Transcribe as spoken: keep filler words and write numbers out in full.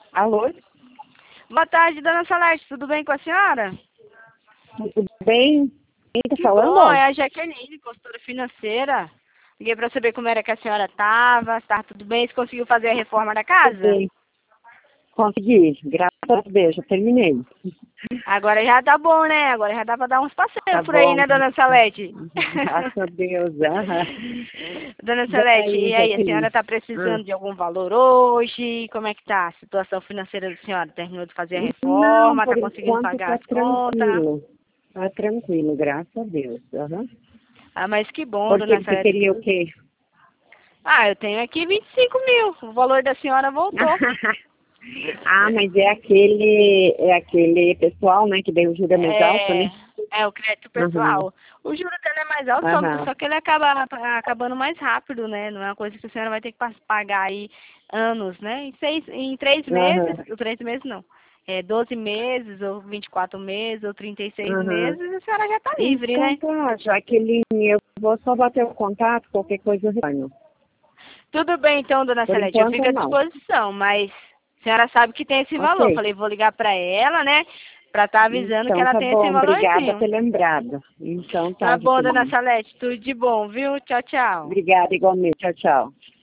Alô? Boa tarde, dona Salete, tudo bem com a senhora? Tudo bem? Quem tá Que falando? bom, é a Jaqueline, consultora financeira. Liguei para saber como era que a senhora estava, se estava tudo bem, se conseguiu fazer a reforma da Tudo casa? bem. Consegui, graças a Deus, já terminei. Agora já tá bom, né? Agora já dá para dar uns passeios Tá por aí, bom. né, dona Salete? Graças a Deus. Aham. Dona E Salete, aí, e aí, a senhora Jaqueline? está Ah. precisando de algum valor hoje? Como é que tá a situação financeira da senhora? Terminou de fazer a Não, reforma, por está conseguindo enquanto pagar tá as contas? tranquilo. Tá tranquilo, graças a Deus. Aham. Ah, mas que bom, Porque dona você Salete. queria o quê? Ah, eu tenho aqui vinte e cinco mil. O valor da senhora voltou. Ah, mas é aquele, é aquele pessoal, né, que deu juro mais alto, É, né? é o crédito Aham. pessoal. O juro dele é mais alto, só, Aham. só que ele acaba acabando mais rápido, né? Não é uma coisa que a senhora vai ter que pa- pagar aí anos, né? Em, seis, em três meses, Aham. ou três meses não, é doze meses, ou vinte e quatro meses, ou trinta e seis Aham. meses, a senhora já está livre, Então né? tá, Jaqueline, eu vou só bater o contato, qualquer coisa eu retorno. Tudo bem então, dona Por Celeste, eu enquanto fico à não. disposição, mas a senhora sabe que tem esse valor. Eu Ok. falei, vou ligar para ela, né? Para estar avisando que Então ela tá tem esse bom, obrigada por valorzinho. ter lembrado. Então Tá tá, bom, dona Jaqueline. Salete, tudo de bom, viu? Tchau, tchau. Obrigada igualmente. Tchau, tchau.